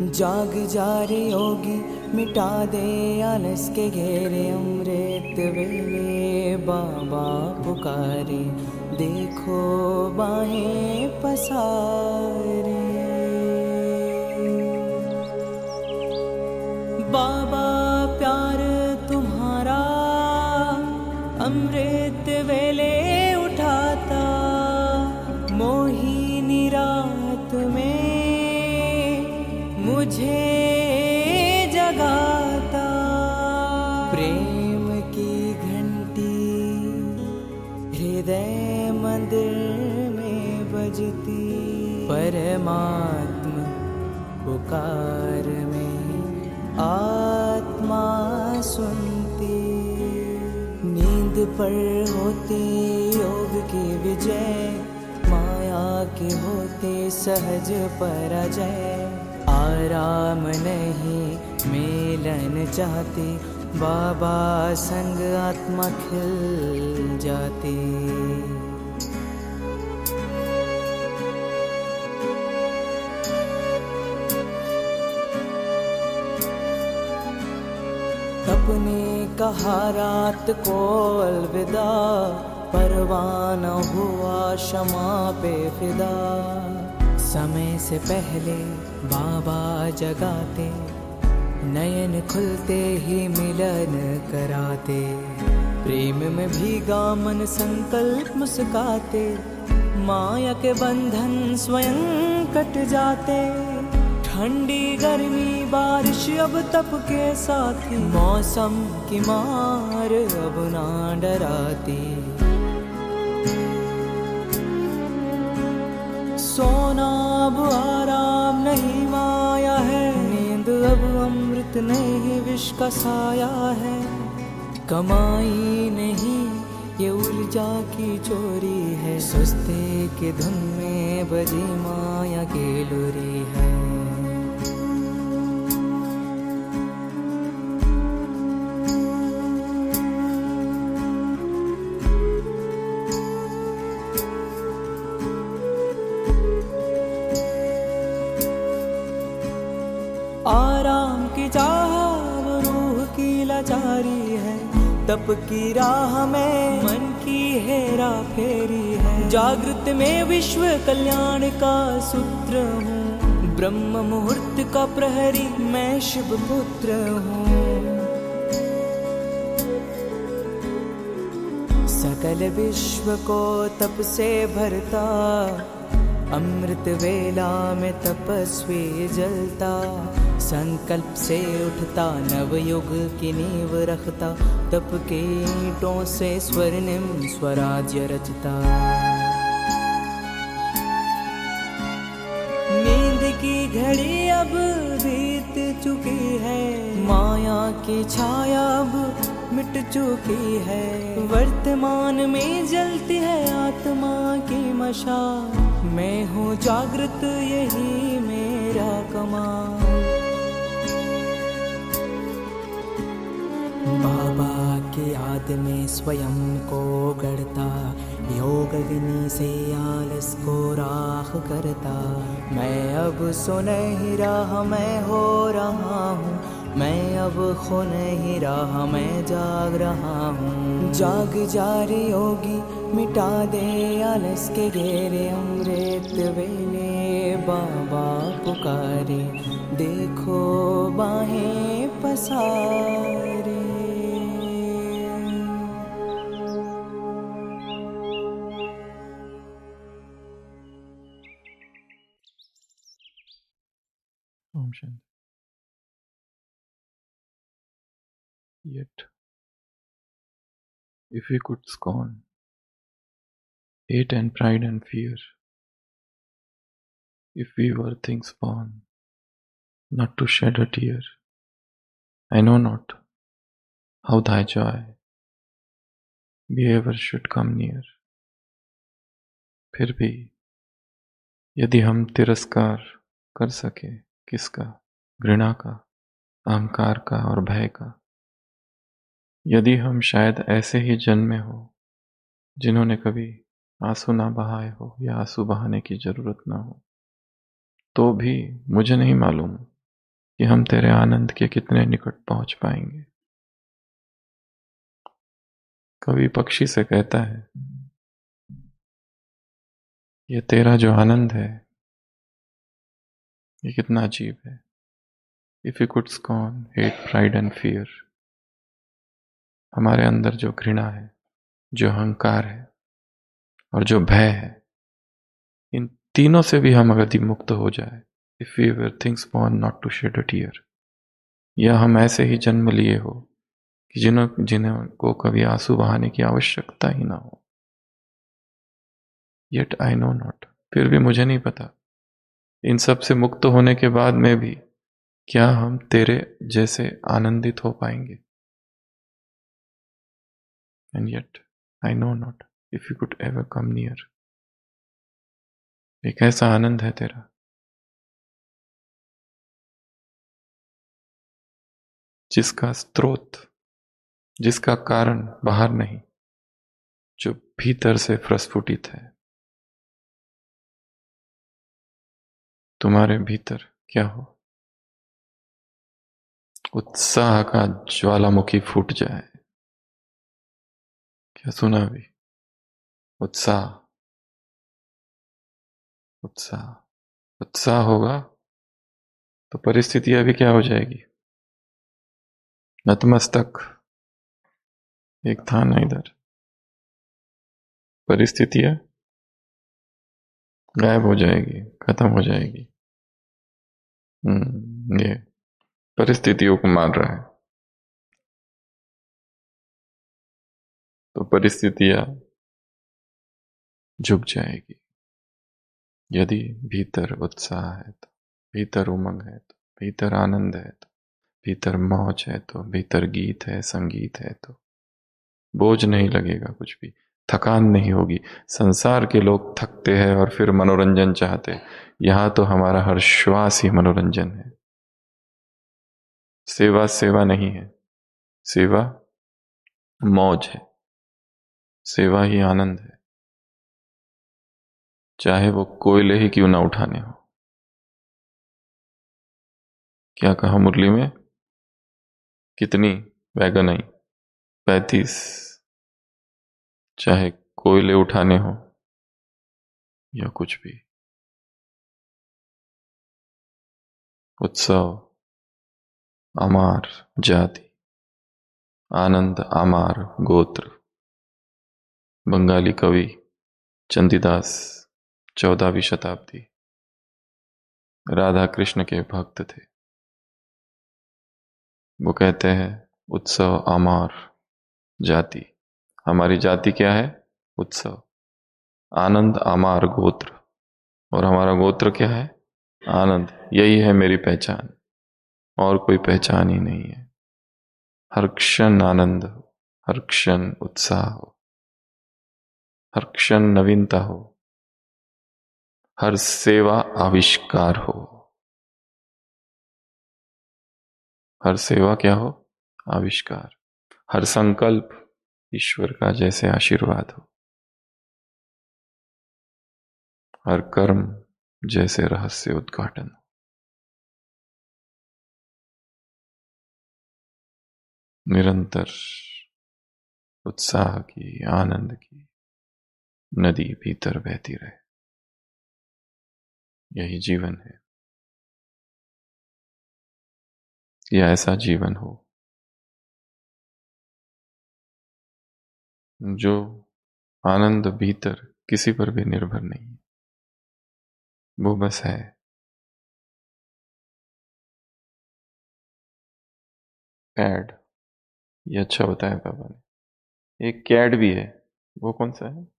जाग जा रे योगी, मिटा दे आलस के घेरे। अमृत वेले बाबा पुकारे, देखो बाहें पसारे। बाबा प्यार तुम्हारा अमृत वेले उठाता, मोहिनी रात में मुझे जगाता। प्रेम की घंटी हृदय मंदिर में बजती, परमात्मा पुकार में आत्मा सुनती। नींद पर होती योग की विजय, माया के होते सहज पराजय। आराम नहीं मिलन चाहती, बाबा संग आत्मा खिल जाती। अपने कहा रात को अलविदा, परवाना हुआ क्षमा पे फिदा। समय से पहले बाबा जगाते, नयन खुलते ही मिलन कराते। प्रेम में भीगा मन संकल्प मुस्काते, माया के बंधन स्वयं कट जाते। ठंडी गर्मी बारिश अब तप के साथी, मौसम की मार अब ना डराती। सोना अब आराम नहीं माया है, नींद अब अमृत नहीं विष का साया है। कमाई नहीं ये ऊर्जा की चोरी है, सुस्ती की धुन में बजी माया की लोरी है। आराम की चाह वो रूह की लाचारी है, तप की राह में मन की हेरा फेरी है। जागृत में विश्व कल्याण का सूत्र हूँ, ब्रह्म मुहूर्त का प्रहरी मैं शिव पुत्र हूँ। सकल विश्व को तप से भरता, अमृत वेला में तपस्वी जलता। संकल्प से उठता नवयुग की नींव रखता, तप के ईंटों से स्वर्णिम स्वराज्य रचता। नींद की घड़ी अब बीत चुकी है, माया की छाया अब मिट चुकी है। वर्तमान में जलती है आत्मा की मशाल, मैं हूँ जागृत यही मेरा कमाल। बाबा की याद में स्वयं को गढ़ता, योग अग्नि से आलस को राख करता। मैं अब सो नहीं रहा मैं हो रहा हूँ, मैं अब खो नहीं रहा मैं जाग रहा हूँ। जाग जा रे योगी, मिटा दे आलस के घेरे। अमृत वेले बाबा पुकारे, देखो बाहें पसारे। Om Shanti. Yet, if we could scorn hate and pride and fear, if we were things born not to shed a tear, I know not how thy joy we ever should come near. फिर भी यदि हम तिरस्कार कर सके किसका, घृणा का, अहंकार का और भय का, यदि हम शायद ऐसे ही जन्मे हो जिन्होंने कभी आंसू ना बहाए हो या आंसू बहाने की जरूरत ना हो, तो भी मुझे नहीं मालूम कि हम तेरे आनंद के कितने निकट पहुंच पाएंगे। कवि पक्षी से कहता है, ये तेरा जो आनंद है ये कितना अजीब है। If you could scorn hate pride and fear, हमारे अंदर जो घृणा है, जो अहंकार है और जो भय है, इन तीनों से भी हम अगर मुक्त हो जाए, if we were things born not to shed a tear, या हम ऐसे ही जन्म लिए हो कि जिन्हें को कभी आंसू बहाने की आवश्यकता ही ना हो, येट आई नो नॉट, फिर भी मुझे नहीं पता, इन सब से मुक्त होने के बाद में भी क्या हम तेरे जैसे आनंदित हो पाएंगे। And yet I know not if you could ever come near. एक ऐसा आनंद है तेरा जिसका स्रोत, जिसका कारण बाहर नहीं, जो भीतर से प्रस्फुटित है। तुम्हारे भीतर क्या हो, उत्साह का ज्वालामुखी फूट जाए। क्या सुना अभी? उत्साह, उत्साह, उत्साह होगा तो परिस्थितियां भी क्या हो जाएगी, नतमस्तक। एक था ना इधर, परिस्थितियां गायब हो जाएगी, खत्म हो जाएगी। ये परिस्थितियों को मान रहा है, तो परिस्थितियां झुक जाएगी। यदि भीतर उत्साह है तो, भीतर उमंग है तो, भीतर आनंद है तो, भीतर मौज है तो, भीतर गीत है, संगीत है तो बोझ नहीं लगेगा, कुछ भी थकान नहीं होगी। संसार के लोग थकते हैं और फिर मनोरंजन चाहते हैं, यहां तो हमारा हर श्वास ही मनोरंजन है। सेवा सेवा नहीं है, सेवा मौज है, सेवा ही आनंद है, चाहे वो कोयले ही क्यों ना उठाने हो। क्या कहा मुरली में, कितनी वैगन आई? 35। चाहे कोयले उठाने हो या कुछ भी। उत्सव अमार जाति, आनंद अमार गोत्र। बंगाली कवि चंदीदास 14वीं शताब्दी, राधा कृष्ण के भक्त थे। वो कहते हैं उत्सव अमार जाति, हमारी जाति क्या है, उत्सव। आनंद अमार गोत्र, और हमारा गोत्र क्या है, आनंद। यही है मेरी पहचान, और कोई पहचान ही नहीं है। हर क्षण आनंद हो, हर क्षण उत्साह हो, हर क्षण नवीनता हो, हर सेवा आविष्कार हो। हर सेवा क्या हो, आविष्कार। हर संकल्प ईश्वर का जैसे आशीर्वाद हो, हर कर्म जैसे रहस्य उद्घाटन हो। निरंतर उत्साह की, आनंद की नदी भीतर बहती रहे, यही जीवन है। या ऐसा जीवन हो जो आनंद भीतर किसी पर भी निर्भर नहीं, वो बस है। कैड, ये अच्छा बताया पापा ने। एक कैड भी है, वो कौन सा है?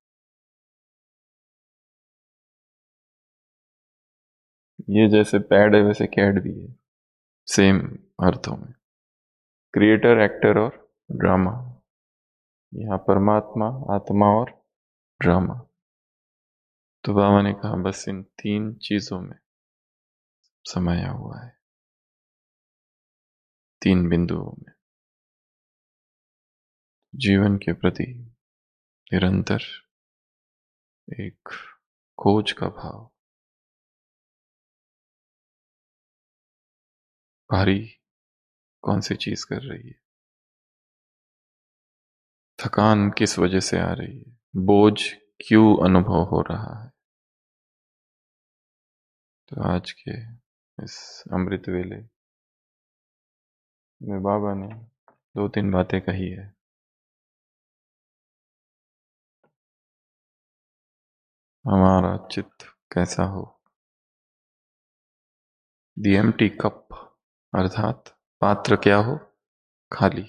ये जैसे पैड है वैसे कैड भी है, सेम अर्थों में। क्रिएटर, एक्टर और ड्रामा। यहाँ परमात्मा, आत्मा और ड्रामा। तो बाबा ने कहा बस इन तीन चीजों में समाया हुआ है, तीन बिंदुओं में। जीवन के प्रति निरंतर एक खोज का भाव, भारी कौन सी चीज कर रही है, थकान किस वजह से आ रही है, बोझ क्यों अनुभव हो रहा है। तो आज के इस अमृत वेले में बाबा ने 2-3 बातें कही है। हमारा चित्त कैसा हो, दी एम्प्टी कप, अर्थात पात्र क्या हो, खाली।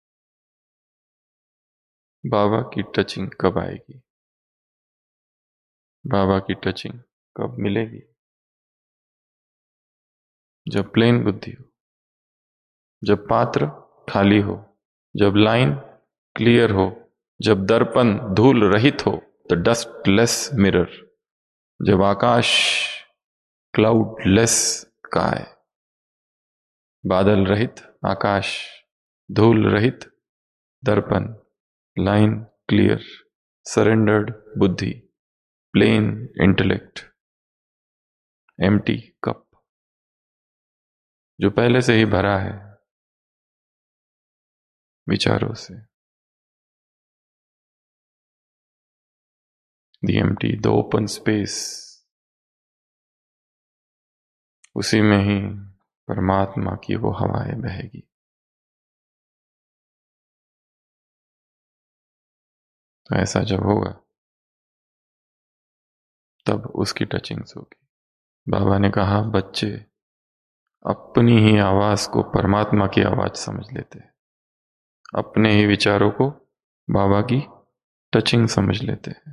बाबा की टचिंग कब आएगी, बाबा की टचिंग कब मिलेगी, जब प्लेन बुद्धि हो, जब पात्र खाली हो, जब लाइन क्लियर हो, जब दर्पण धूल रहित हो, द डस्टलेस मिरर, जब आकाश क्लाउडलेस स्काई, बादल रहित आकाश, धूल रहित दर्पण, लाइन क्लियर, सरेंडर्ड बुद्धि, प्लेन इंटेलेक्ट, एम्प्टी कप, जो पहले से ही भरा है विचारों से। The empty, the open space, उसी में ही परमात्मा की वो हवाएं बहेगी। तो ऐसा जब होगा तब उसकी टचिंग्स होगी। बाबा ने कहा बच्चे अपनी ही आवाज को परमात्मा की आवाज समझ लेते हैं, अपने ही विचारों को बाबा की टचिंग समझ लेते हैं,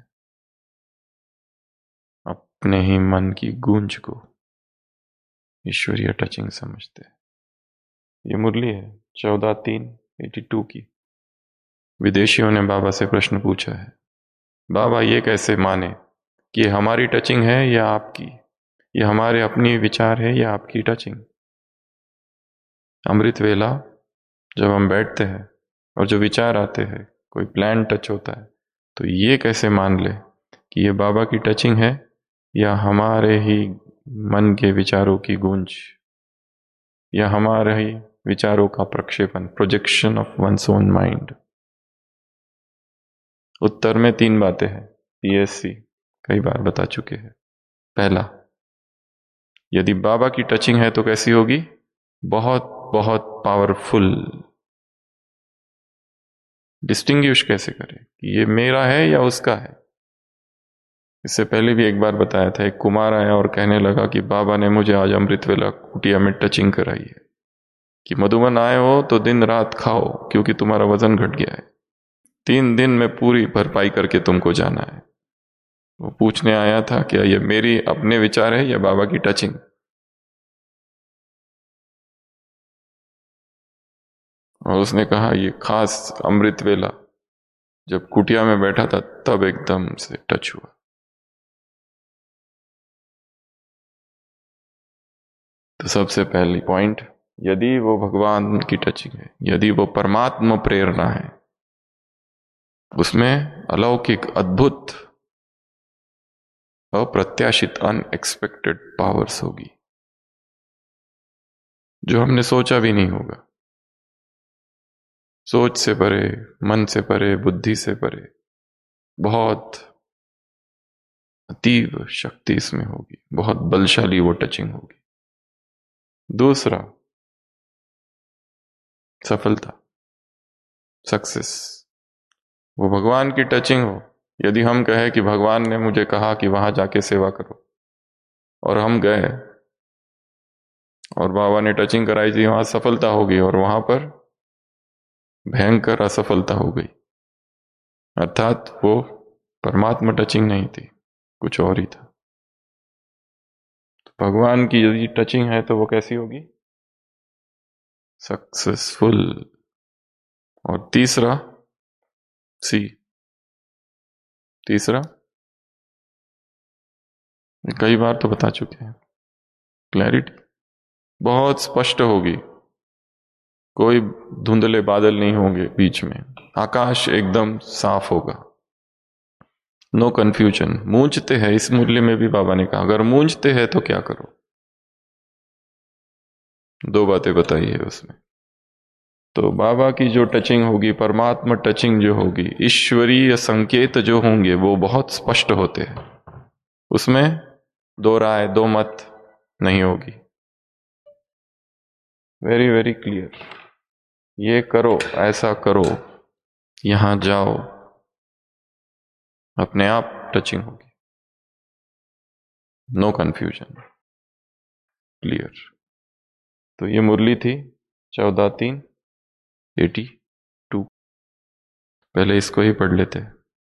अपने ही मन की गूंज को ईश्वरीय टचिंग समझते हैं। ये मुरली है 14/3/82 की। विदेशियों ने बाबा से प्रश्न पूछा है, बाबा ये कैसे माने कि ये हमारी टचिंग है या आपकी, ये हमारे अपनी विचार है या आपकी टचिंग। अमृत वेला जब हम बैठते हैं और जो विचार आते हैं, कोई प्लान टच होता है, तो ये कैसे मान ले कि ये बाबा की टचिंग है या हमारे ही मन के विचारों की गूंज, या हमारे ही विचारों का प्रक्षेपण, projection of one's own mind. उत्तर में 3 बातें हैं, पीएससी कई बार बता चुके हैं। पहला, यदि बाबा की टचिंग है तो कैसी होगी, बहुत बहुत पावरफुल। डिस्टिंग्विश कैसे करें कि ये मेरा है या उसका है। इससे पहले भी एक बार बताया था, एक कुमार आया और कहने लगा कि बाबा ने मुझे आज अमृत वेला कुटिया में टचिंग कराई है कि मधुबन आए हो तो दिन रात खाओ क्योंकि तुम्हारा वजन घट गया है, 3 दिन में पूरी भरपाई करके तुमको जाना है। वो पूछने आया था क्या ये मेरी अपने विचार है या बाबा की टचिंग। और उसने कहा ये खास अमृत वेला जब कुटिया में बैठा था तब एकदम से टच हुआ। तो सबसे पहली पॉइंट, यदि वो भगवान की टचिंग है, यदि वो परमात्मा प्रेरणा है, उसमें अलौकिक, अद्भुत, अप्रत्याशित, अनएक्सपेक्टेड पावर्स होगी जो हमने सोचा भी नहीं होगा। सोच से परे, मन से परे, बुद्धि से परे, बहुत अतीव शक्ति इसमें होगी, बहुत बलशाली वो टचिंग होगी। दूसरा, सफलता, सक्सेस। वो भगवान की टचिंग हो, यदि हम कहें कि भगवान ने मुझे कहा कि वहां जाके सेवा करो और हम गए और बाबा ने टचिंग कराई थी, वहां सफलता होगी और वहां पर भयंकर असफलता हो गई, अर्थात वो परमात्मा टचिंग नहीं थी, कुछ और ही था। तो भगवान की यदि टचिंग है तो वो कैसी होगी, सक्सेसफुल। और तीसरा, सी, तीसरा कई बार तो बता चुके हैं, क्लैरिटी, बहुत स्पष्ट होगी, कोई धुंधले बादल नहीं होंगे बीच में, आकाश एकदम साफ होगा, नो कंफ्यूजन। मूंझते हैं, इस मूल्य में भी बाबा ने कहा अगर मूंझते हैं तो क्या करो, 2 बातें बताई है उसमें। तो बाबा की जो टचिंग होगी, परमात्मा टचिंग जो होगी, ईश्वरीय संकेत जो होंगे वो बहुत स्पष्ट होते हैं, उसमें 2 राय 2 मत नहीं होगी। वेरी वेरी क्लियर, ये करो, ऐसा करो, यहां जाओ, अपने आप टचिंग होगी, नो कंफ्यूजन, क्लियर। तो ये मुरली थी 14/3/82। पहले इसको ही पढ़ लेते।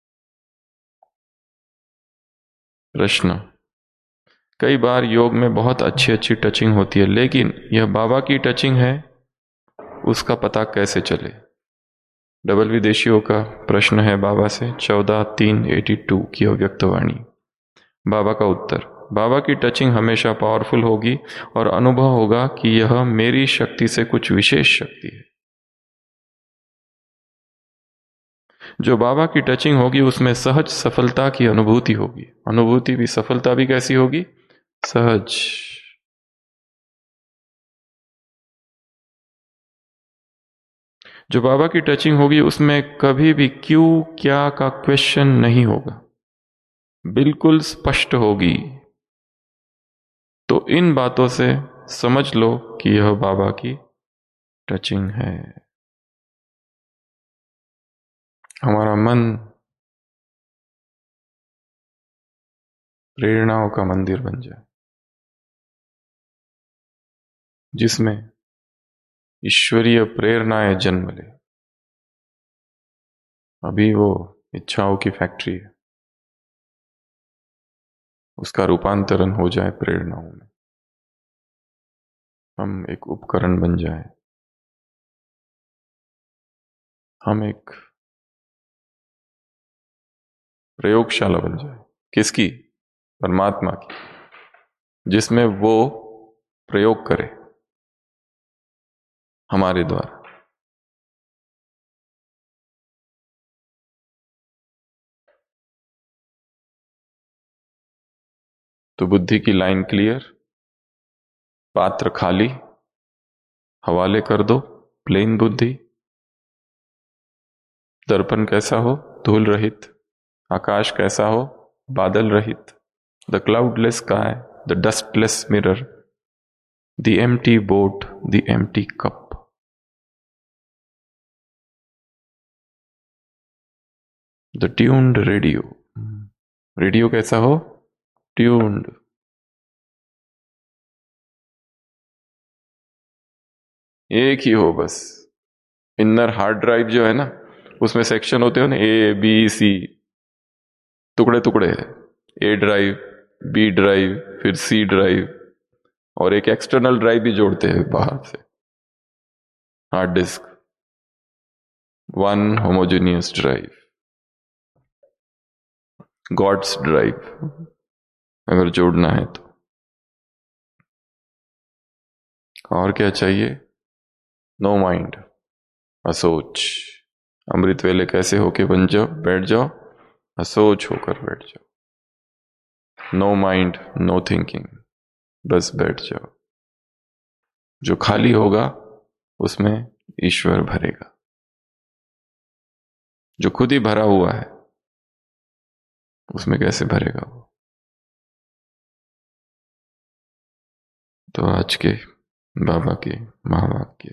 प्रश्न, कई बार योग में बहुत अच्छी अच्छी टचिंग होती है, लेकिन यह बाबा की टचिंग है, उसका पता कैसे चले? डबल विदेशियों का प्रश्न है बाबा से, 14/3/82 की अव्यक्तवाणी। बाबा का उत्तर, बाबा की टचिंग हमेशा पावरफुल होगी और अनुभव होगा कि यह मेरी शक्ति से कुछ विशेष शक्ति है। जो बाबा की टचिंग होगी उसमें सहज सफलता की अनुभूति होगी। अनुभूति भी, सफलता भी कैसी होगी? सहज। जो बाबा की टचिंग होगी उसमें कभी भी क्यों क्या का क्वेश्चन नहीं होगा, बिल्कुल स्पष्ट होगी। तो इन बातों से समझ लो कि यह बाबा की टचिंग है। हमारा मन प्रेरणाओं का मंदिर बन जाए, जिसमें ईश्वरीय प्रेरणाएं जन्म ले। अभी वो इच्छाओं की फैक्ट्री है, उसका रूपांतरण हो जाए प्रेरणाओं में, हम एक उपकरण बन जाए, हम एक प्रयोगशाला बन जाए। किसकी? परमात्मा की, जिसमें वो प्रयोग करे हमारे द्वारा। तो बुद्धि की लाइन क्लियर, पात्र खाली, हवाले कर दो, प्लेन बुद्धि। दर्पण कैसा हो? धूल रहित। आकाश कैसा हो? बादल रहित। The cloudless sky, the dustless mirror, the empty boat, the empty cup. The tuned radio, radio कैसा हो? ट्यून्ड। एक ही हो बस। इनर हार्ड ड्राइव जो है ना, उसमें सेक्शन होते हो ना, ए बी सी, टुकड़े टुकड़े है। ए ड्राइव, बी ड्राइव, फिर सी ड्राइव, और एक एक्सटर्नल ड्राइव भी जोड़ते हैं बाहर से, hard disk. One homogeneous drive, God's drive, अगर जोड़ना है तो। और क्या चाहिए? नो माइंड, असोच। अमृत वेले कैसे होके बन जाओ, बैठ जाओ, असोच होकर बैठ जाओ। नो माइंड, नो थिंकिंग, बस बैठ जाओ। जो खाली होगा उसमें ईश्वर भरेगा। जो खुद ही भरा हुआ है उसमें कैसे भरेगा वो? तो आज के बाबा के महावाक्य,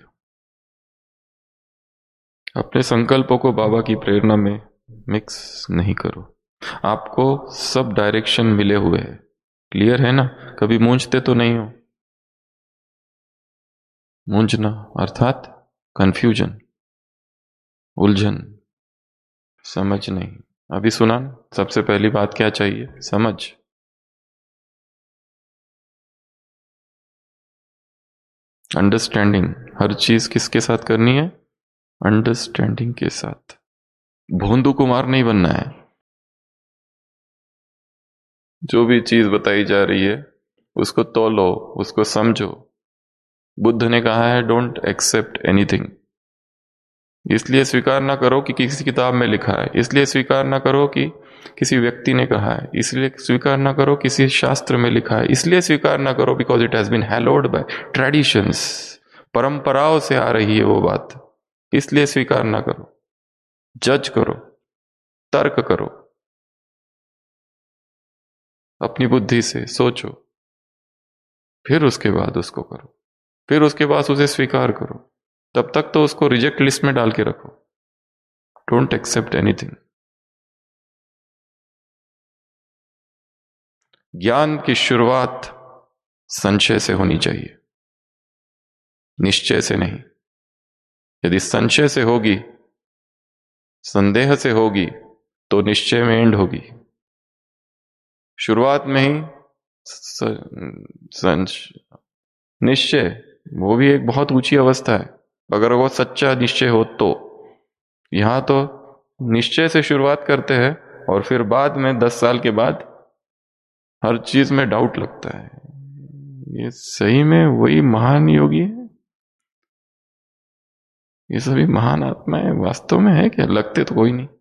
अपने संकल्पों को बाबा की प्रेरणा में मिक्स नहीं करो। आपको सब डायरेक्शन मिले हुए हैं, क्लियर है ना? कभी मूंझते तो नहीं हो? मूंझना अर्थात कंफ्यूजन, उलझन, समझ नहीं। अभी सुना ना, सबसे पहली बात क्या चाहिए? समझ। अंडरस्टैंडिंग, हर चीज किसके साथ करनी है? अंडरस्टैंडिंग के साथ। भोंदू कुमार नहीं बनना है। जो भी चीज बताई जा रही है उसको तोलो, उसको समझो। बुद्ध ने कहा है डोंट एक्सेप्ट एनीथिंग। इसलिए स्वीकार ना करो कि किसी किताब में लिखा है, इसलिए स्वीकार ना करो कि किसी व्यक्ति ने कहा है इसलिए स्वीकार ना करो, किसी शास्त्र में लिखा है इसलिए स्वीकार ना करो, because it has been hallowed by traditions, परंपराओं से आ रही है वो बात, इसलिए स्वीकार ना करो। जज करो, तर्क करो, अपनी बुद्धि से सोचो, फिर उसके बाद उसको करो, फिर उसके बाद उसे स्वीकार करो। तब तक तो उसको रिजेक्ट लिस्ट में डाल के रखो। Don't accept anything. ज्ञान की शुरुआत संशय से होनी चाहिए, निश्चय से नहीं। यदि संशय से होगी, संदेह से होगी, तो निश्चय में एंड होगी। शुरुआत में ही निश्चय, वो भी एक बहुत ऊंची अवस्था है, अगर वो सच्चा निश्चय हो तो। यहां तो निश्चय से शुरुआत करते हैं और फिर बाद में 10 साल के बाद हर चीज में डाउट लगता है। ये सही में वही महान योगी है? ये सभी महान आत्माएं वास्तव में है क्या? लगते तो कोई नहीं।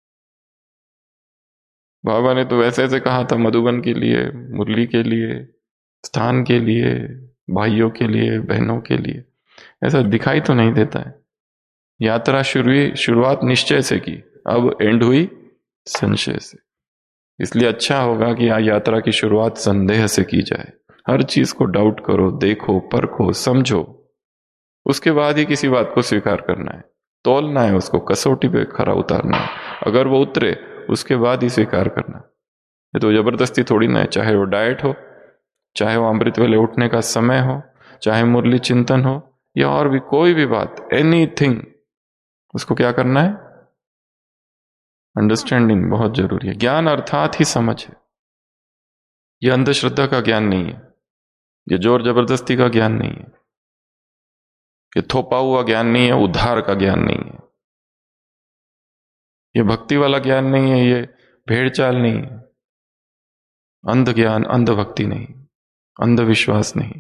बाबा ने तो वैसे ऐसे कहा था, मधुबन के लिए, मुरली के लिए, स्थान के लिए, भाइयों के लिए, बहनों के लिए, ऐसा दिखाई तो नहीं देता है। यात्रा शुरुआत निश्चय से की, अब एंड हुई संशय से। इसलिए अच्छा होगा कि यात्रा की शुरुआत संदेह से की जाए। हर चीज को डाउट करो, देखो, परखो, समझो, उसके बाद ही किसी बात को स्वीकार करना है, तौलना है, उसको कसौटी पे खरा उतारना है। अगर वो उतरे उसके बाद ही स्वीकार करना। ये तो जबरदस्ती थोड़ी ना है, चाहे वो डाइट हो, चाहे वो अमृत वेले उठने का समय हो, चाहे मुरली चिंतन हो, या और भी कोई भी बात, एनीथिंग, उसको क्या करना है? अंडरस्टैंडिंग बहुत जरूरी है। ज्ञान अर्थात ही समझ है। यह अंधश्रद्धा का ज्ञान नहीं है, यह जोर जबरदस्ती का ज्ञान नहीं है, ये थोपा हुआ ज्ञान नहीं है, उद्धार का ज्ञान नहीं है, ये भक्ति वाला ज्ञान नहीं है, ये भेड़ चाल नहीं है, अंध ज्ञान, अंध भक्ति नहीं, अंधविश्वास नहीं।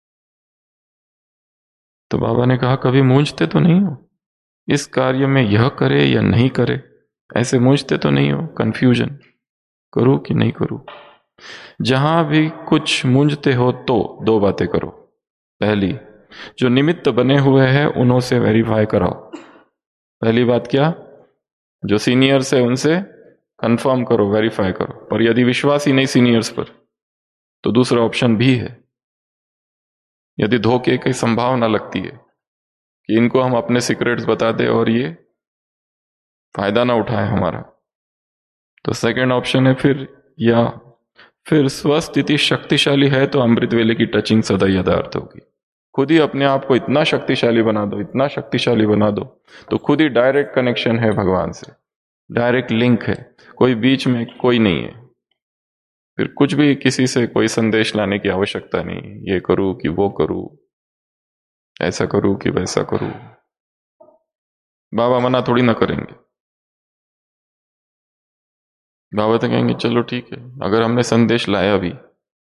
तो बाबा ने कहा कभी मूंझते तो नहीं हो इस कार्य में, यह करे या नहीं करे, ऐसे मूंझते तो नहीं हो, कंफ्यूजन, करूं कि नहीं करूं। जहां भी कुछ मूंझते हो तो 2 बातें करो। पहली, जो निमित्त बने हुए हैं उन्हों से वेरीफाई कराओ। पहली बात क्या? जो सीनियर्स है उनसे कंफर्म करो, वेरीफाई करो। पर यदि विश्वास ही नहीं सीनियर्स पर, तो दूसरा ऑप्शन भी है। यदि धोखे की संभावना लगती है कि इनको हम अपने सीक्रेट्स बता दें और ये फायदा ना उठाए हमारा, तो सेकंड ऑप्शन है फिर स्वस्थिति शक्तिशाली है तो अमृत वेले की टचिंग सदा यथार्थ होगी। खुद ही अपने आप को इतना शक्तिशाली बना दो, इतना शक्तिशाली बना दो, तो खुद ही डायरेक्ट कनेक्शन है भगवान से, डायरेक्ट लिंक है, कोई बीच में कोई नहीं है। फिर कुछ भी किसी से कोई संदेश लाने की आवश्यकता नहीं, ये करूं कि वो करूं, ऐसा करूं कि वैसा करूं। बाबा मना थोड़ी ना करेंगे। बाबा तो कहेंगे चलो ठीक है, अगर हमने संदेश लाया भी।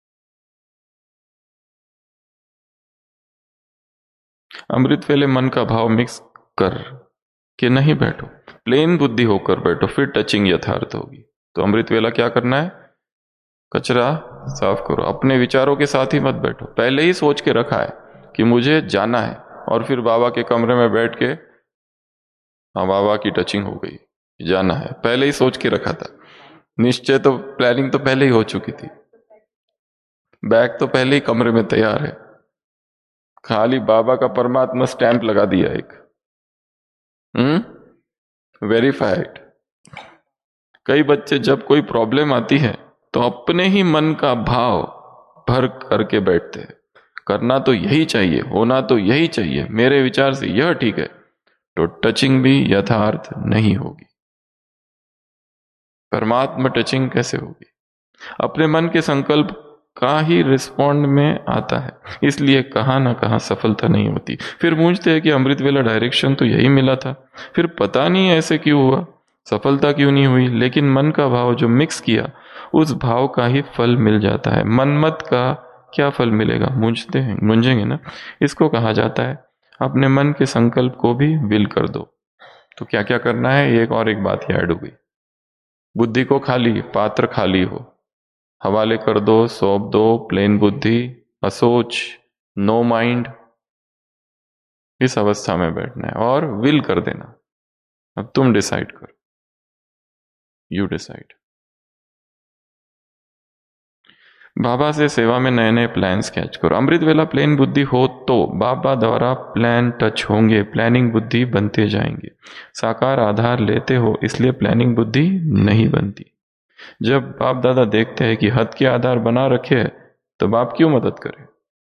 अमृत वेले मन का भाव मिक्स कर के नहीं बैठो, प्लेन बुद्धि होकर बैठो, फिर टचिंग यथार्थ होगी। तो अमृत वेला क्या करना है? कचरा साफ करो, अपने विचारों के साथ ही मत बैठो। पहले ही सोच के रखा है कि मुझे जाना है, और फिर बाबा के कमरे में बैठ के, हाँ बाबा की टचिंग हो गई, जाना है, पहले ही सोच के रखा था। निश्चय तो, प्लानिंग तो पहले ही हो चुकी थी, बैग तो पहले ही कमरे में तैयार है, खाली बाबा का परमात्मा स्टैंप लगा दिया एक, वेरीफाइड। कई बच्चे जब कोई प्रॉब्लम आती है तो अपने ही मन का भाव भर करके बैठते हैं, करना तो यही चाहिए, होना तो यही चाहिए, मेरे विचार से यह ठीक है, तो टचिंग भी यथार्थ नहीं होगी। परमात्मा टचिंग कैसे होगी? अपने मन के संकल्प का ही रिस्पॉन्ड में आता है, इसलिए कहां ना कहां सफलता नहीं होती। फिर पूछते हैं कि अमृत वेला डायरेक्शन तो यही मिला था, फिर पता नहीं ऐसे क्यों हुआ, सफलता क्यों नहीं हुई। लेकिन मन का भाव जो मिक्स किया, उस भाव का ही फल मिल जाता है। मनमत का क्या फल मिलेगा? मूंझेंगे ना। इसको कहा जाता है अपने मन के संकल्प को भी विल कर दो। तो क्या क्या करना है, एक और एक बात ही ऐड हो गई। बुद्धि को खाली, पात्र खाली हो, हवाले कर दो, सौंप दो, प्लेन बुद्धि, असोच, नो माइंड, इस अवस्था में बैठना है और विल कर देना। अब तुम डिसाइड करो, यू डिसाइड। बाबा से सेवा में नए नए प्लान स्केच करो। अमृत वेला प्लेन बुद्धि हो तो बाबा द्वारा प्लान टच होंगे, प्लानिंग बुद्धि बनते जाएंगे। साकार आधार लेते हो इसलिए प्लानिंग बुद्धि नहीं बनती। जब बाप दादा देखते हैं कि हद के आधार बना रखे है तो बाप क्यों मदद करे?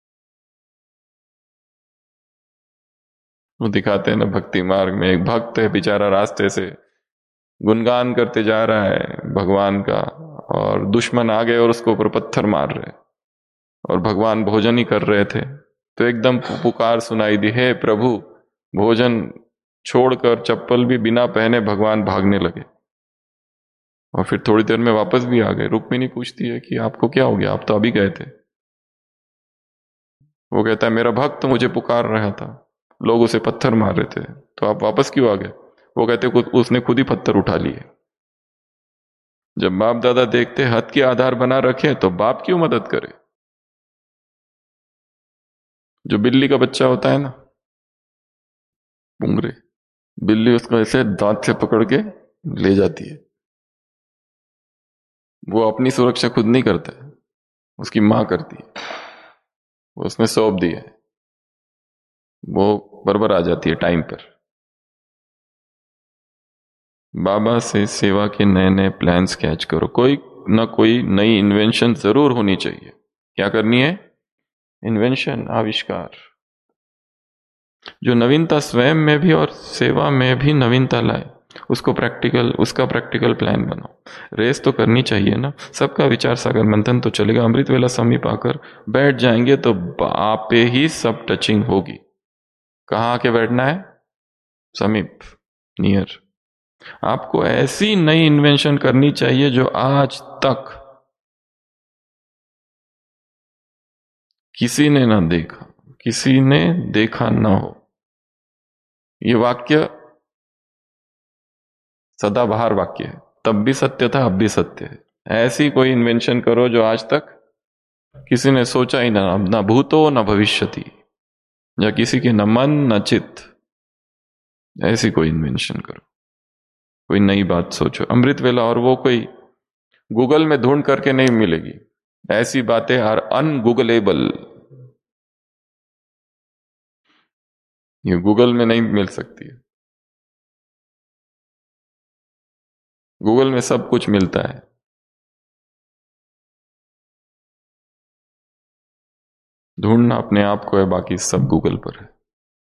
वो दिखाते हैं ना भक्ति मार्ग में, एक भक्त है बेचारा, रास्ते से गुणगान करते जा रहा है भगवान का, और दुश्मन आ गए और उसको ऊपर पत्थर मार रहे, और भगवान भोजन ही कर रहे थे, तो एकदम पुकार सुनाई दी, हे प्रभु। भोजन छोड़कर चप्पल भी बिना पहने भगवान भागने लगे, और फिर थोड़ी देर में वापस भी आ गए। रुक्मिणी पूछती है कि आपको क्या हो गया, आप तो अभी गए थे। वो कहता है मेरा भक्त मुझे पुकार रहा था, लोग उसे पत्थर मार रहे थे, तो आप वापस क्यों आ गए? वो कहते उसने खुद ही पत्थर उठा लिए। जब बाप दादा देखते हद के आधार बना रखे तो बाप क्यों मदद करे? जो बिल्ली का बच्चा होता है ना, पुंगरे, बिल्ली उसको ऐसे दांत से पकड़ के ले जाती है। वो अपनी सुरक्षा खुद नहीं करता है, उसकी मां करती है। वो उसने सौंप दी है, वो बराबर आ जाती है टाइम पर। बाबा से सेवा के नए नए प्लान स्केच करो। कोई ना कोई नई इन्वेंशन जरूर होनी चाहिए। क्या करनी है? इन्वेंशन, आविष्कार। जो नवीनता स्वयं में भी और सेवा में भी नवीनता लाए, उसका प्रैक्टिकल प्लान बनाओ। रेस तो करनी चाहिए ना, सबका विचार सागर मंथन तो चलेगा। अमृत वेला समीप आकर बैठ जाएंगे तो आपे ही सब टचिंग होगी। कहाँ आके बैठना है? समीप, नियर। आपको ऐसी नई इन्वेंशन करनी चाहिए जो आज तक किसी ने ना देखा, किसी ने देखा ना हो। ये वाक्य सदाबहार वाक्य है, तब भी सत्य था, अब भी सत्य है। ऐसी कोई इन्वेंशन करो जो आज तक किसी ने सोचा ही ना भूतो न भविष्यति, या किसी के न मन न चित्त। ऐसी कोई इन्वेंशन करो, कोई नई बात सोचो। अमृत वेला, और वो कोई गूगल में ढूंढ करके नहीं मिलेगी। ऐसी बातें आर अनगूगलेबल, ये गूगल में नहीं मिल सकती है। गूगल में सब कुछ मिलता है, ढूंढना अपने आप को है, बाकी सब गूगल पर है।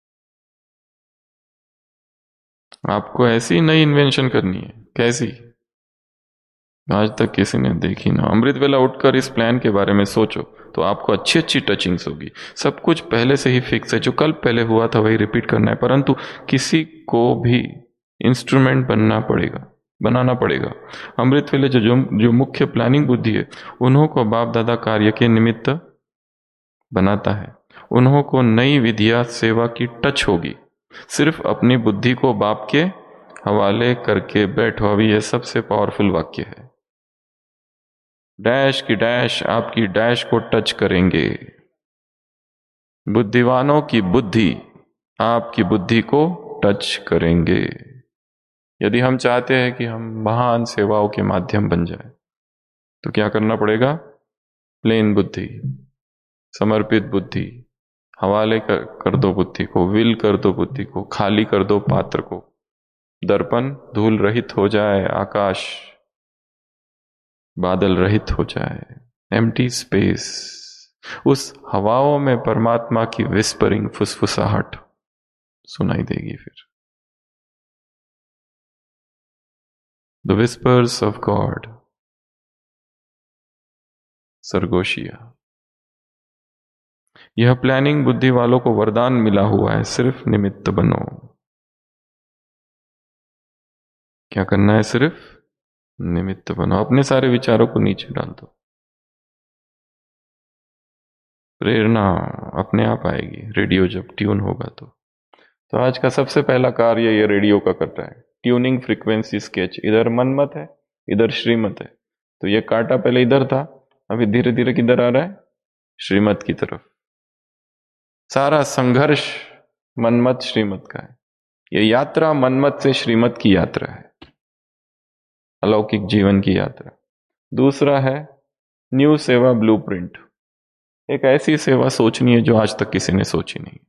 आपको ऐसी नई इन्वेंशन करनी है। कैसी? आज तक किसी ने देखी ना। अमृत वेला उठकर इस प्लान के बारे में सोचो तो आपको अच्छी अच्छी टचिंग्स होगी। सब कुछ पहले से ही फिक्स है, जो कल पहले हुआ था वही रिपीट करना है, परंतु किसी को भी इंस्ट्रूमेंट बनाना पड़ेगा। अमृत वेले जो मुख्य प्लानिंग बुद्धि है, उन्हों को बाप दादा कार्य के निमित्त बनाता है। उन्हों को नई विधिया सेवा की टच होगी। सिर्फ अपनी बुद्धि को बाप के हवाले करके बैठो। अभी यह सबसे पावरफुल वाक्य है। डैश की डैश आपकी डैश को टच करेंगे। बुद्धिवानों की बुद्धि आपकी बुद्धि को टच करेंगे। यदि हम चाहते हैं कि हम महान सेवाओं के माध्यम बन जाए तो क्या करना पड़ेगा? प्लेन बुद्धि, समर्पित बुद्धि, हवाले कर दो बुद्धि को, विल कर दो बुद्धि को, खाली कर दो पात्र को। दर्पण धूल रहित हो जाए, आकाश बादल रहित हो जाए, एम्प्टी स्पेस। उस हवाओं में परमात्मा की विस्परिंग, फुसफुसाहट सुनाई देगी। फिर द विस्पर्स ऑफ गॉड, सरगोशिया। यह प्लानिंग बुद्धि वालों को वरदान मिला हुआ है, सिर्फ निमित्त बनो। क्या करना है? सिर्फ निमित्त बनो। अपने सारे विचारों को नीचे डाल दो। प्रेरणा अपने आप आएगी, रेडियो जब ट्यून होगा तो आज का सबसे पहला कार्य ये रेडियो का कर रहा है, ट्यूनिंग फ्रीक्वेंसी स्केच। इधर मनमत है, इधर श्रीमत है। तो ये कांटा पहले इधर था, अभी धीरे धीरे किधर आ रहा है? श्रीमत की तरफ। सारा संघर्ष मनमत श्रीमत का है। ये यात्रा मनमत से श्रीमत की यात्रा है, अलौकिक जीवन की यात्रा। दूसरा है न्यू सेवा ब्लूप्रिंट। एक ऐसी सेवा सोचनी है जो आज तक किसी ने सोची नहीं,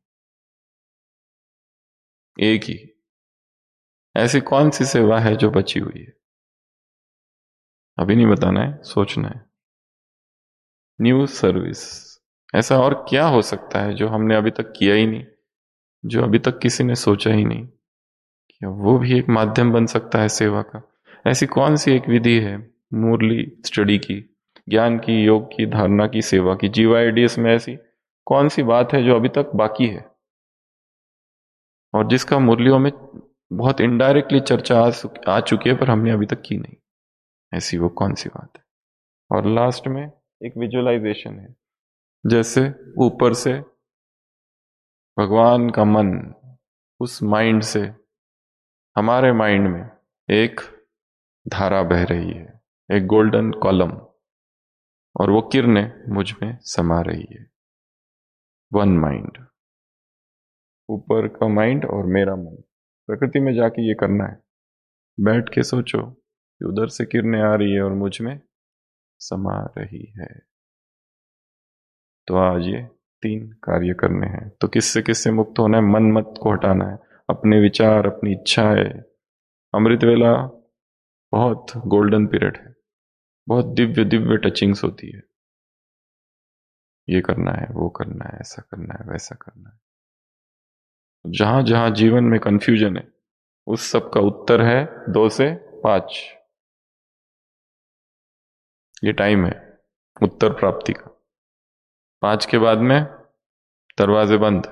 एक ही। ऐसी कौन सी सेवा है जो बची हुई है? अभी नहीं बताना है, सोचना है। New service. ऐसा और क्या हो सकता है जो हमने अभी तक किया ही नहीं, जो अभी तक किसी ने सोचा ही नहीं? क्या वो भी एक माध्यम बन सकता है सेवा का? ऐसी कौन सी एक विधि है मुरली स्टडी की, ज्ञान की, योग की, धारणा की, सेवा की, GYDS में ऐसी कौन सी बात है जो अभी तक बाकी है और जिसका मुरलियों में बहुत इनडायरेक्टली चर्चा आ चुकी है पर हमने अभी तक की नहीं? ऐसी वो कौन सी बात है? और लास्ट में एक विजुअलाइजेशन है, जैसे ऊपर से भगवान का मन, उस माइंड से हमारे माइंड में एक धारा बह रही है, एक गोल्डन कॉलम, और वो किरणें मुझ में समा रही है। वन माइंड, ऊपर का माइंड और मेरा मन। प्रकृति में जाके ये करना है, बैठ के सोचो कि उधर से किरणें आ रही है और मुझ में समा रही है। तो आज ये 3 कार्य करने हैं। तो किससे किससे मुक्त होना है? मन मत को हटाना है, अपने विचार, अपनी इच्छाएं। अमृत वेला बहुत गोल्डन पीरियड है, बहुत दिव्य दिव्य टचिंग्स होती है। ये करना है, वो करना है, ऐसा करना है, वैसा करना है। जहां जहां जीवन में कंफ्यूजन है उस सब का उत्तर है 2 से 5। ये टाइम है उत्तर प्राप्ति का। 5 के बाद में दरवाजे बंद,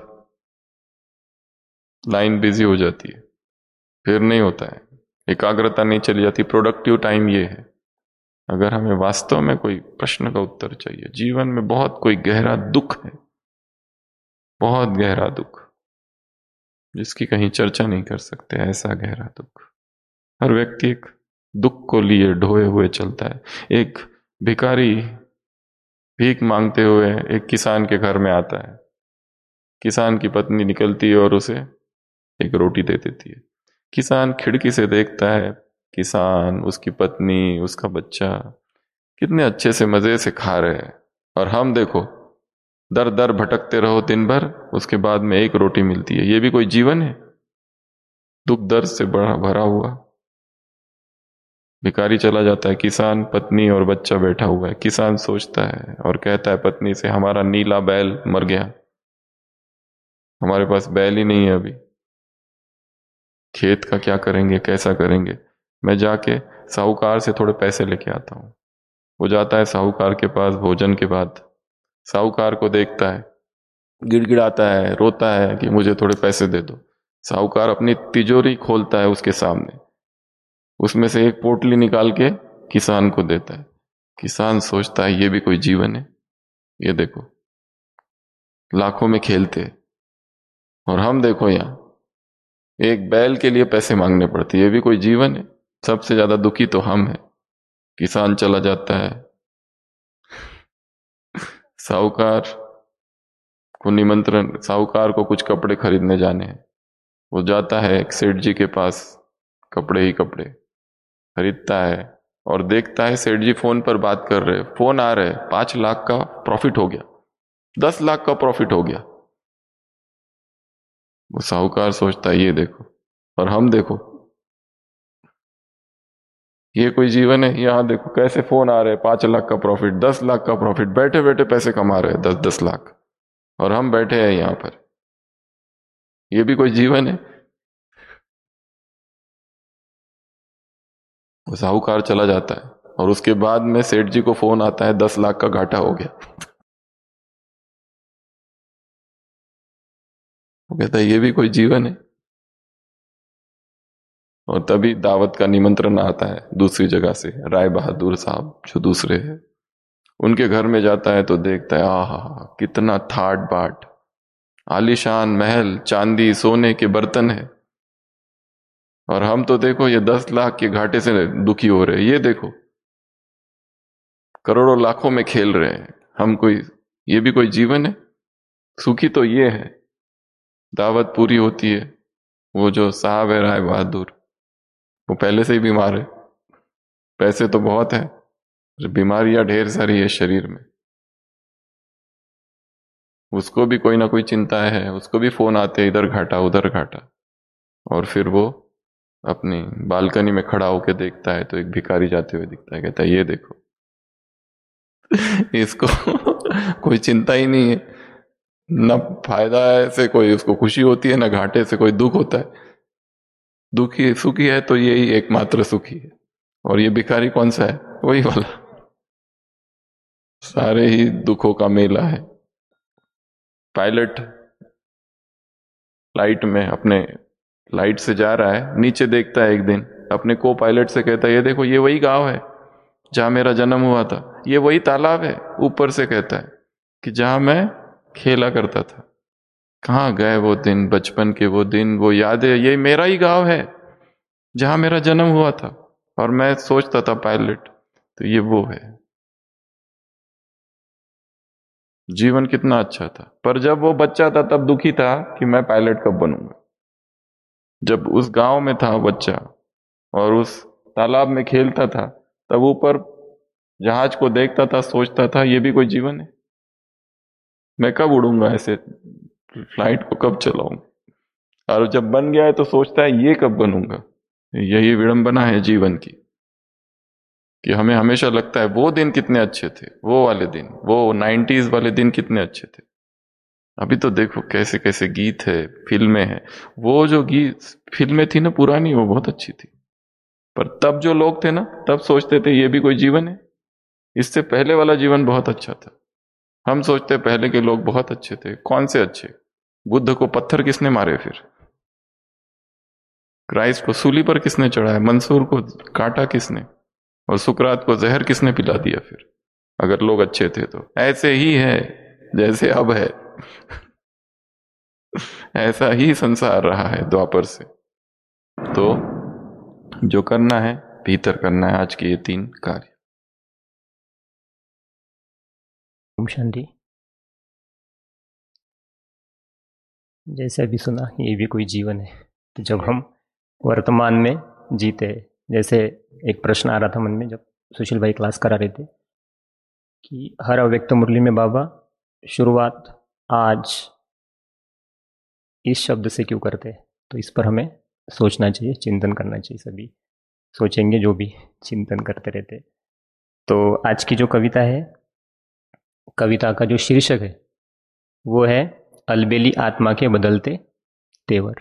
लाइन बिजी हो जाती है, फिर नहीं होता है, एकाग्रता नहीं चली जाती। प्रोडक्टिव टाइम ये है। अगर हमें वास्तव में कोई प्रश्न का उत्तर चाहिए, जीवन में बहुत कोई गहरा दुख है, बहुत गहरा दुख जिसकी कहीं चर्चा नहीं कर सकते, ऐसा गहरा दुख। हर व्यक्ति एक दुख को लिए ढोए हुए चलता है। एक भिखारी भीख मांगते हुए एक किसान के घर में आता है, किसान की पत्नी निकलती है और उसे एक रोटी दे देती है। किसान खिड़की से देखता है, किसान, उसकी पत्नी, उसका बच्चा कितने अच्छे से मजे से खा रहे हैं, और हम देखो दर दर भटकते रहो दिन भर, उसके बाद में एक रोटी मिलती है। ये भी कोई जीवन है? दुख दर्द से बड़ा भरा हुआ। भिखारी चला जाता है, किसान, पत्नी और बच्चा बैठा हुआ है। किसान सोचता है और कहता है पत्नी से, हमारा नीला बैल मर गया, हमारे पास बैल ही नहीं है अभी, खेत का क्या करेंगे, कैसा करेंगे? मैं जाके साहूकार से थोड़े पैसे लेके आता हूं। वो जाता है साहूकार के पास भोजन के बाद, साहूकार को देखता है, गिड़गिड़ाता है, रोता है कि मुझे थोड़े पैसे दे दो। साहूकार अपनी तिजोरी खोलता है उसके सामने, उसमें से एक पोटली निकाल के किसान को देता है। किसान सोचता है ये भी कोई जीवन है? ये देखो लाखों में खेलते, और हम देखो यहां एक बैल के लिए पैसे मांगने पड़ते। ये भी कोई जीवन है? सबसे ज्यादा दुखी तो हम हैं। किसान चला जाता है, साहूकार को निमंत्रण, साहूकार को कुछ कपड़े खरीदने जाने हैं। वो जाता है एक सेठ जी के पास, कपड़े ही कपड़े खरीदता है और देखता है सेठ जी फोन पर बात कर रहे, फोन आ रहे, 5 लाख का प्रॉफिट हो गया, 10 लाख का प्रॉफिट हो गया। वो साहूकार सोचता है ये देखो, और हम देखो ये कोई जीवन है? यहां देखो कैसे फोन आ रहे, 5 लाख का प्रॉफिट, 10 लाख का प्रॉफिट, बैठे बैठे पैसे कमा रहे हैं 10-10 लाख, और हम बैठे हैं यहां पर। ये भी कोई जीवन है? वो साहूकार चला जाता है और उसके बाद में सेठ जी को फोन आता है 10 लाख का घाटा हो गया। वो कहता है ये भी कोई जीवन है? और तभी दावत का निमंत्रण आता है दूसरी जगह से, राय बहादुर साहब जो दूसरे हैं, उनके घर में जाता है तो देखता है आहा कितना ठाट बाट, आलीशान महल, चांदी सोने के बर्तन है, और हम तो देखो ये 10 लाख के घाटे से दुखी हो रहे हैं, ये देखो करोड़ों लाखों में खेल रहे हैं हम। कोई ये भी कोई जीवन है? सुखी तो ये है, दावत पूरी होती है, वो जो साहब है राय बहादुर, वो पहले से ही बीमार है, पैसे तो बहुत है, बीमारियां ढेर सारी है शरीर में, उसको भी कोई ना कोई चिंता है, उसको भी फोन आते हैं, इधर घाटा उधर घाटा, और फिर वो अपनी बालकनी में खड़ा होकर देखता है तो एक भिखारी जाते हुए दिखता है, कहता है ये देखो। इसको कोई चिंता ही नहीं है, न फायदा है से कोई उसको खुशी होती है, न घाटे से कोई दुख होता है। दुखी सुखी है तो यही एकमात्र सुखी है। और ये भिखारी कौन सा है? वही वाला, सारे ही दुखों का मेला है। पायलट फ्लाइट में अपने फ्लाइट से जा रहा है, नीचे देखता है एक दिन, अपने को पायलट से कहता है ये देखो ये वही गांव है जहां मेरा जन्म हुआ था, ये वही तालाब है, ऊपर से कहता है कि जहां मैं खेला करता था। कहाँ गए वो दिन, बचपन के वो दिन, वो यादें? ये मेरा ही गांव है जहां मेरा जन्म हुआ था और मैं सोचता था पायलट, तो ये वो है। जीवन कितना अच्छा था, पर जब वो बच्चा था तब दुखी था कि मैं पायलट कब बनूंगा। जब उस गांव में था बच्चा और उस तालाब में खेलता था, तब ऊपर जहाज को देखता था, सोचता था ये भी कोई जीवन है? मैं कब उड़ूंगा ऐसे, फ्लाइट को कब चलाऊंगा? और जब बन गया है तो सोचता है ये कब बनूंगा। यही विडंबना है जीवन की, कि हमें हमेशा लगता है वो दिन कितने अच्छे थे, वो वाले दिन, वो 90s वाले दिन कितने अच्छे थे। अभी तो देखो कैसे कैसे गीत है, फिल्में हैं। वो जो गीत फिल्में थी ना पुरानी, वो बहुत अच्छी थी, पर तब जो लोग थे ना, तब सोचते थे ये भी कोई जीवन है? इससे पहले वाला जीवन बहुत अच्छा था। हम सोचते पहले के लोग बहुत अच्छे थे। कौन से अच्छे? बुद्ध को पत्थर किसने मारे? फिर क्राइस्ट को सूली पर किसने चढ़ाया? मंसूर को काटा किसने? और सुकरात को जहर किसने पिला दिया? फिर अगर लोग अच्छे थे तो ऐसे ही है जैसे अब है। ऐसा ही संसार रहा है द्वापर से। तो जो करना है भीतर करना है। आज के ये 3 कार्य। ओम शांति। जैसे अभी सुना, ये भी कोई जीवन है। तो जब हम वर्तमान में जीते, जैसे एक प्रश्न आ रहा था मन में जब सुशील भाई क्लास करा रहे थे, कि हर अव्यक्त मुरली में बाबा शुरुआत आज इस शब्द से क्यों करते हैं? तो इस पर हमें सोचना चाहिए, चिंतन करना चाहिए। सभी सोचेंगे जो भी चिंतन करते रहते। तो आज की जो कविता है, कविता का जो शीर्षक है वो है अलबेली आत्मा के बदलते तेवर।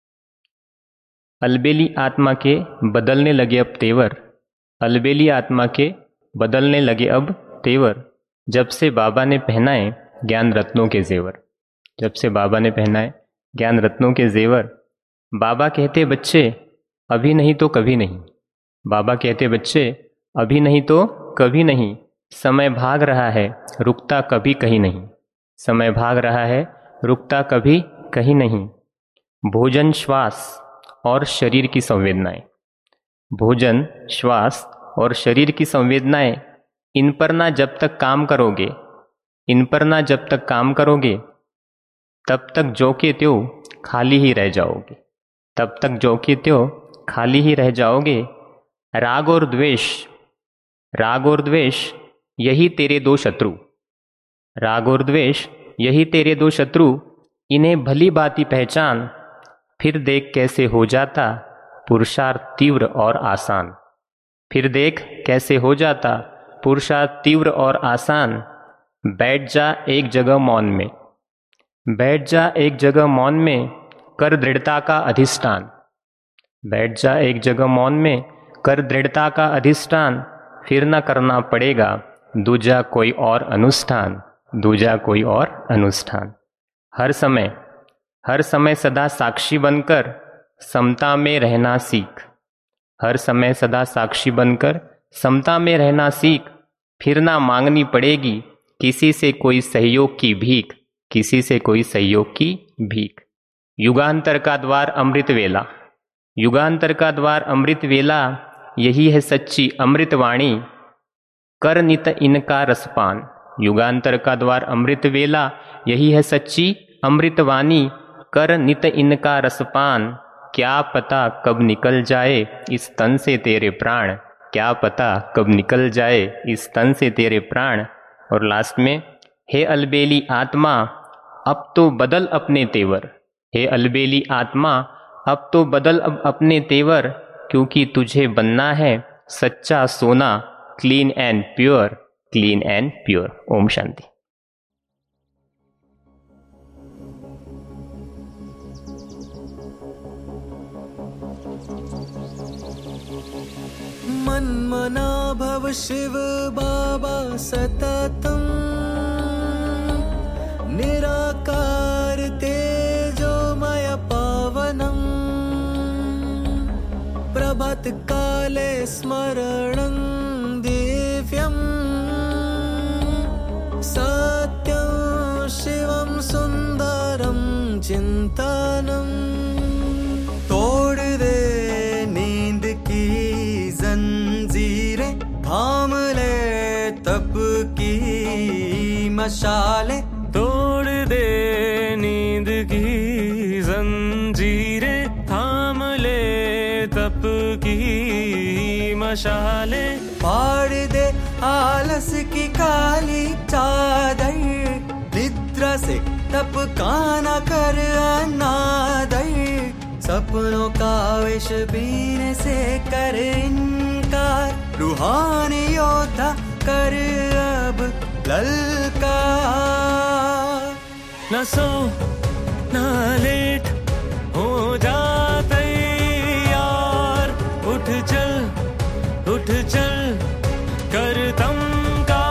अलबेली आत्मा के बदलने लगे अब तेवर, अलबेली आत्मा के बदलने लगे अब तेवर, जब से बाबा ने पहनाए ज्ञान रत्नों के जेवर। जब से बाबा ने पहनाए ज्ञान रत्नों के जेवर। बाबा कहते बच्चे अभी नहीं तो कभी नहीं, बाबा कहते बच्चे अभी नहीं तो कभी नहीं, समय भाग रहा है रुकता कभी कहीं नहीं, समय भाग रहा है रुकता कभी कहीं नहीं। भोजन श्वास और शरीर की संवेदनाएं, भोजन श्वास और शरीर की संवेदनाएं, इन पर ना जब तक काम करोगे, इन पर ना जब तक काम करोगे, तब तक जो के त्यों खाली ही रह जाओगे, तब तक जो के त्यों खाली ही रह जाओगे। राग और द्वेष, राग और द्वेष यही तेरे दो शत्रु, राग और द्वेष यही तेरे दो शत्रु, इन्हें भली बाती पहचान, फिर देख कैसे हो जाता पुरुषार्थ तीव्र और आसान, फिर देख कैसे हो जाता पुरुषार्थ तीव्र और आसान। बैठ जा एक जगह मौन में, बैठ जा एक जगह मौन में, कर दृढ़ता का अधिष्ठान, बैठ जा एक जगह मौन में, कर दृढ़ता का अधिष्ठान, फिर न करना पड़ेगा दूजा कोई और अनुष्ठान, दूजा कोई और अनुष्ठान। हर समय सदा साक्षी बनकर समता में रहना सीख, हर समय सदा साक्षी बनकर समता में रहना सीख, फिर ना मांगनी पड़ेगी किसी से कोई सहयोग की भीख, किसी से कोई सहयोग की भीख। युगांतर का द्वार अमृत वेला, युगांतर का द्वार अमृत वेला, यही है सच्ची अमृतवाणी, कर नित इनका रसपान। युगांतर का द्वार अमृत वेला, यही है सच्ची अमृतवाणी, कर नित इनका रसपान। क्या पता कब निकल जाए इस तन से तेरे प्राण, क्या पता कब निकल जाए इस तन से तेरे प्राण। और लास्ट में, हे अलबेली आत्मा अब तो बदल अपने तेवर, हे अलबेली आत्मा अब तो बदल अब अपने तेवर, क्योंकि तुझे बनना है सच्चा सोना, clean and pure, clean and pure. ओम शांति। मन्मना भव शिव बाबा सततम, निराकार तेजोमय पावनम, प्रभात काले स्मरणं दिव्यं, सत्यं शिवं सुंदरं चिंतनम। तोड़ दे नींद की जंजीरें, थाम ले तप की मशाले, तोड़ दे नींद की जंजीरें, थाम ले तप की मशाले, फाड़ दे आलस की काली चादर, निद्रा से तप का न कर अनादर, सपनों का विष पीने से कर इनकार, रूहानी योद्धा कर अब ललकार। न सो न लेट हो जा तैयार, उठ चल कर तम का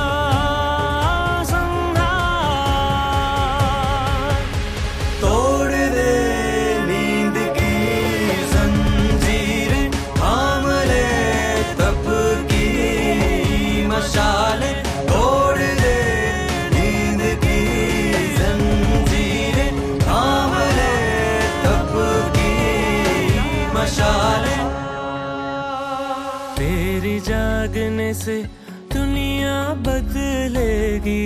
संहार। तोड़ दे नींद की जंजीरें, थाम ले तप की मशाले, तोड़ दे नींद की जंजीरें, थाम ले तप की मशाले। तेरी जागने से दुनिया बदलेगी,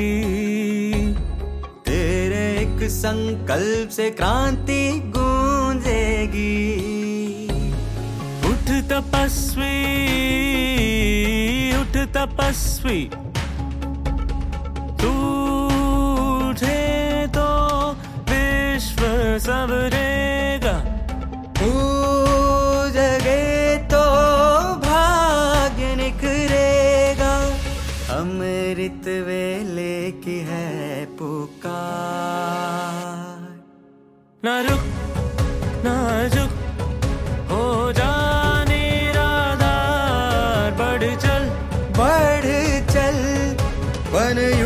तेरे एक संकल्प से क्रांति गूंजेगी। उठ तपस्वी, तू उठे तो विश्व संवरेगा, तू जगे तो भाग्य निखरेगा। अमृत वेले की है पुकार, ना रुक ना झुक हो जा निराधार, बढ़ चल बन